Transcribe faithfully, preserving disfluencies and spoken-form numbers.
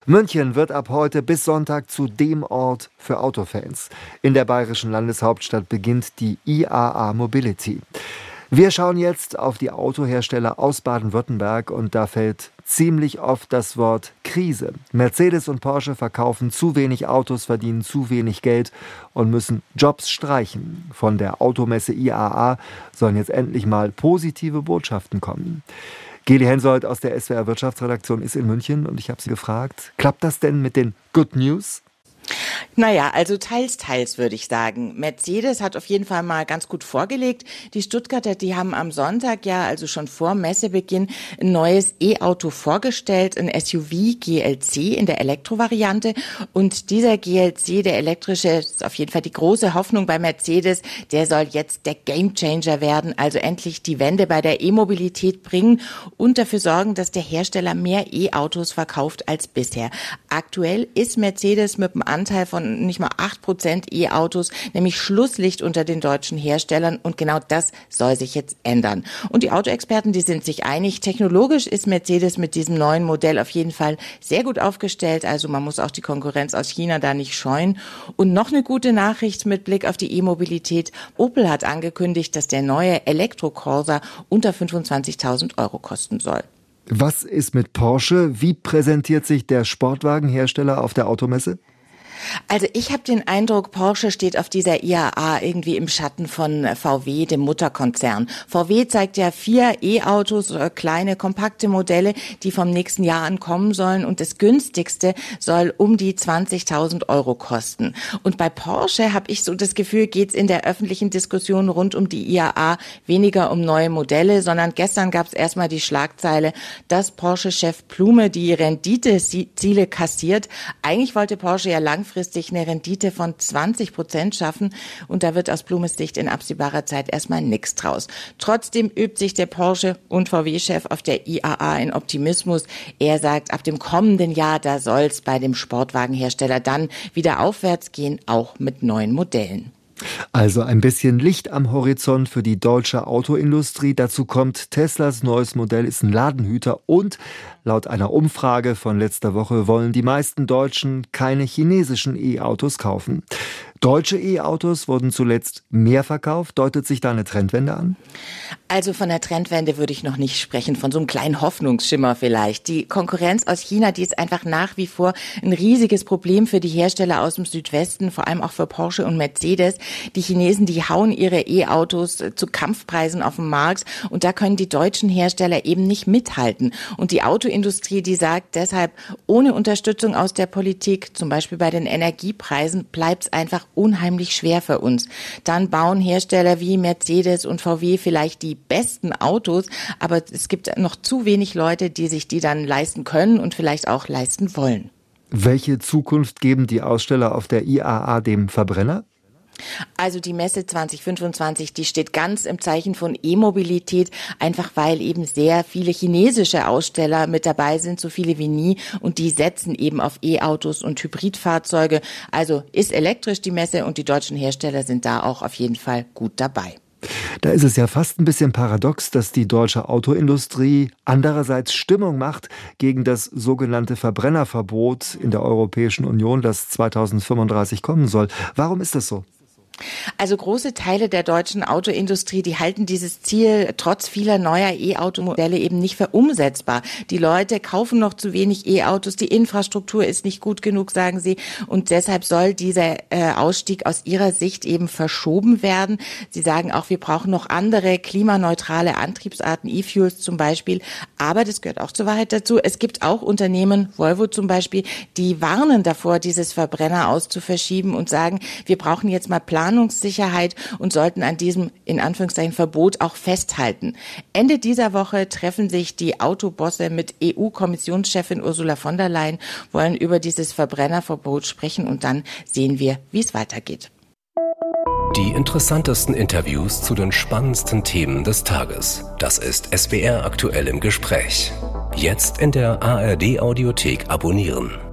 München wird ab heute bis Sonntag zu dem Ort für Autofans. In der bayerischen Landeshauptstadt beginnt die I A A Mobility. Wir schauen jetzt auf die Autohersteller aus Baden-Württemberg und da fällt ziemlich oft das Wort Krise. Mercedes und Porsche verkaufen zu wenig Autos, verdienen zu wenig Geld und müssen Jobs streichen. Von der Automesse I A A sollen jetzt endlich mal positive Botschaften kommen. Geli Hensoldt aus der S W R Wirtschaftsredaktion ist in München und ich habe sie gefragt, klappt das denn mit den Good News? Naja, also teils, teils würde ich sagen. Mercedes hat auf jeden Fall mal ganz gut vorgelegt. Die Stuttgarter, die haben am Sonntag ja, also schon vor Messebeginn, ein neues E-Auto vorgestellt, ein S U V G L C in der Elektrovariante. Und dieser G L C, der elektrische, ist auf jeden Fall die große Hoffnung bei Mercedes, der soll jetzt der Gamechanger werden, also endlich die Wende bei der E-Mobilität bringen und dafür sorgen, dass der Hersteller mehr E-Autos verkauft als bisher. Aktuell ist Mercedes mit einem Anteil von nicht mal acht Prozent E-Autos, nämlich Schlusslicht unter den deutschen Herstellern und genau das soll sich jetzt ändern. Und die Autoexperten, die sind sich einig, technologisch ist Mercedes mit diesem neuen Modell auf jeden Fall sehr gut aufgestellt, also man muss auch die Konkurrenz aus China da nicht scheuen. Und noch eine gute Nachricht mit Blick auf die E-Mobilität, Opel hat angekündigt, dass der neue Elektro-Corsa unter fünfundzwanzigtausend Euro kosten soll. Was ist mit Porsche? Wie präsentiert sich der Sportwagenhersteller auf der Automesse? Also ich habe den Eindruck, Porsche steht auf dieser I A A irgendwie im Schatten von V W, dem Mutterkonzern. V W zeigt ja vier E-Autos, kleine, kompakte Modelle, die vom nächsten Jahr an kommen sollen und das günstigste soll um die zwanzigtausend Euro kosten. Und bei Porsche habe ich so das Gefühl, geht's in der öffentlichen Diskussion rund um die I A A weniger um neue Modelle, sondern gestern gab es erstmal die Schlagzeile, dass Porsche-Chef Blume die Renditeziele kassiert. Eigentlich wollte Porsche ja langfristig eine Rendite von zwanzig Prozent schaffen und da wird aus Blumes Sicht in absehbarer Zeit erstmal nichts draus. Trotzdem übt sich der Porsche- und V W-Chef auf der I A A in Optimismus. Er sagt, ab dem kommenden Jahr, da soll es bei dem Sportwagenhersteller dann wieder aufwärts gehen, auch mit neuen Modellen. Also ein bisschen Licht am Horizont für die deutsche Autoindustrie. Dazu kommt, Teslas neues Modell ist ein Ladenhüter und laut einer Umfrage von letzter Woche wollen die meisten Deutschen keine chinesischen E-Autos kaufen. Deutsche E-Autos wurden zuletzt mehr verkauft. Deutet sich da eine Trendwende an? Also von der Trendwende würde ich noch nicht sprechen, von so einem kleinen Hoffnungsschimmer vielleicht. Die Konkurrenz aus China, die ist einfach nach wie vor ein riesiges Problem für die Hersteller aus dem Südwesten, vor allem auch für Porsche und Mercedes. Die Chinesen, die hauen ihre E-Autos zu Kampfpreisen auf den Markt und da können die deutschen Hersteller eben nicht mithalten. Und die Autoindustrie, die sagt deshalb, ohne Unterstützung aus der Politik, zum Beispiel bei den Energiepreisen, bleibt es einfach unheimlich schwer für uns. Dann bauen Hersteller wie Mercedes und V W vielleicht die besten Autos, aber es gibt noch zu wenig Leute, die sich die dann leisten können und vielleicht auch leisten wollen. Welche Zukunft geben die Aussteller auf der I A A dem Verbrenner? Also die Messe zwanzig fünfundzwanzig, die steht ganz im Zeichen von E-Mobilität, einfach weil eben sehr viele chinesische Aussteller mit dabei sind, so viele wie nie, und die setzen eben auf E-Autos und Hybridfahrzeuge. Also ist elektrisch die Messe und die deutschen Hersteller sind da auch auf jeden Fall gut dabei. Da ist es ja fast ein bisschen paradox, dass die deutsche Autoindustrie andererseits Stimmung macht gegen das sogenannte Verbrennerverbot in der Europäischen Union, das zweitausendfünfunddreißig kommen soll. Warum ist das so? Also große Teile der deutschen Autoindustrie, die halten dieses Ziel trotz vieler neuer E-Automodelle eben nicht für umsetzbar. Die Leute kaufen noch zu wenig E-Autos, die Infrastruktur ist nicht gut genug, sagen sie. Und deshalb soll dieser äh, Ausstieg aus ihrer Sicht eben verschoben werden. Sie sagen auch, wir brauchen noch andere klimaneutrale Antriebsarten, E-Fuels zum Beispiel. Aber das gehört auch zur Wahrheit dazu. Es gibt auch Unternehmen, Volvo zum Beispiel, die warnen davor, dieses Verbrenner auszuverschieben und sagen, wir brauchen jetzt mal Plan Planungssicherheit und sollten an diesem, in Anführungszeichen, Verbot auch festhalten. Ende dieser Woche treffen sich die Autobosse mit E U-Kommissionschefin Ursula von der Leyen, wollen über dieses Verbrennerverbot sprechen und dann sehen wir, wie es weitergeht. Die interessantesten Interviews zu den spannendsten Themen des Tages. Das ist S W R aktuell im Gespräch. Jetzt in der A R D Audiothek abonnieren.